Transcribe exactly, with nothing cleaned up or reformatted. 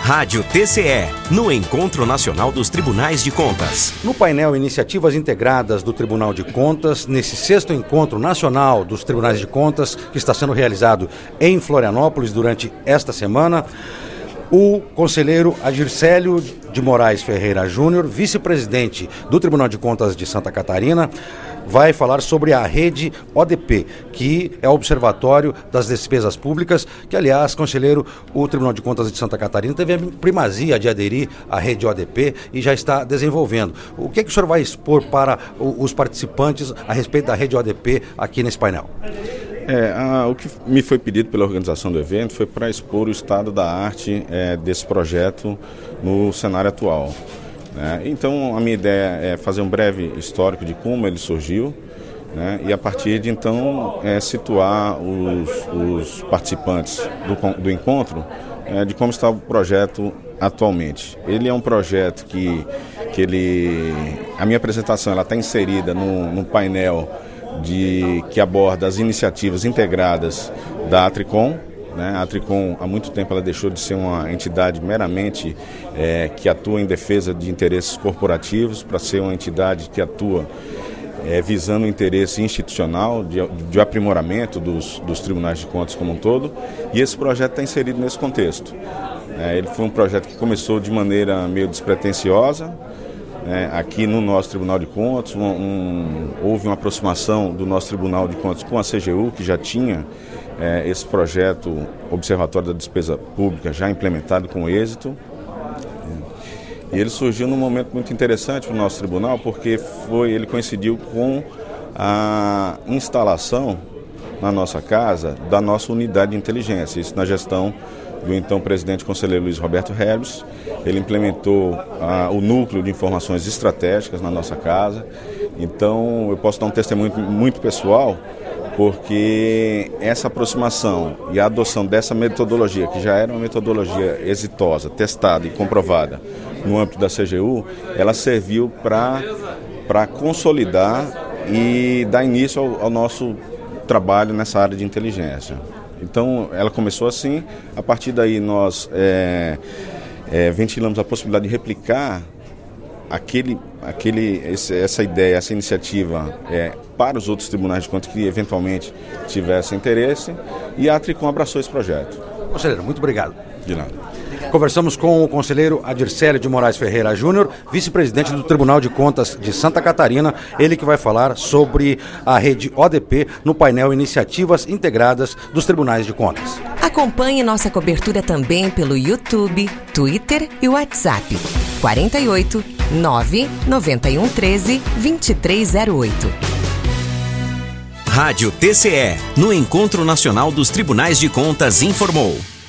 Rádio T C E, no Encontro Nacional dos Tribunais de Contas. No painel Iniciativas Integradas do Tribunal de Contas, nesse sexto Encontro Nacional dos Tribunais de Contas, que está sendo realizado em Florianópolis durante esta semana, o conselheiro Adircélio de Moraes Ferreira Júnior, vice-presidente do Tribunal de Contas de Santa Catarina, vai falar sobre a rede O D P, que é o Observatório das Despesas Públicas, que, aliás, conselheiro, o Tribunal de Contas de Santa Catarina teve a primazia de aderir à rede O D P e já está desenvolvendo. O que, é que o senhor vai expor para os participantes a respeito da rede O D P aqui nesse painel? É, a, o que me foi pedido pela organização do evento foi para expor o estado da arte é, desse projeto no cenário atual. Né? Então, a minha ideia é fazer um breve histórico de como ele surgiu, né? E a partir de então é, situar os, os participantes do, do encontro é, de como está o projeto atualmente. Ele é um projeto que, que ele, a minha apresentação ela está inserida no, no painel de, que aborda as iniciativas integradas da Atricom. Né? A Atricom, há muito tempo, ela deixou de ser uma entidade meramente é, que atua em defesa de interesses corporativos para ser uma entidade que atua é, visando o interesse institucional de, de aprimoramento dos, dos tribunais de contas como um todo, e esse projeto está inserido nesse contexto. É, ele foi um projeto que começou de maneira meio despretensiosa. É, aqui no nosso Tribunal de Contas, um, um, houve uma aproximação do nosso Tribunal de Contas com a C G U, que já tinha é, esse projeto Observatório da Despesa Pública já implementado com êxito. E ele surgiu num momento muito interessante para o nosso tribunal, porque foi, ele coincidiu com a instalação na nossa casa da nossa unidade de inteligência, isso na gestão do então presidente conselheiro Luiz Roberto Herbes. Ele implementou ah, o núcleo de informações estratégicas na nossa casa. Então eu posso dar um testemunho muito pessoal, porque essa aproximação e a adoção dessa metodologia, que já era uma metodologia exitosa, testada e comprovada no âmbito da C G U, ela serviu para para consolidar e dar início ao, ao nosso trabalho nessa área de inteligência. Então, ela começou assim, a partir daí nós é, é, ventilamos a possibilidade de replicar aquele, aquele, esse, essa ideia, essa iniciativa é, para os outros tribunais de contas que eventualmente tivessem interesse, e a Atricom abraçou esse projeto. Conselheiro, muito obrigado. De nada. Conversamos com o conselheiro Adircélio de Moraes Ferreira Júnior, vice-presidente do Tribunal de Contas de Santa Catarina, ele que vai falar sobre a rede O D P no painel Iniciativas Integradas dos Tribunais de Contas. Acompanhe nossa cobertura também pelo YouTube, Twitter e WhatsApp. quarenta e oito, nove, noventa e um, treze, vinte e três zero oito. Rádio T C E, no Encontro Nacional dos Tribunais de Contas, informou.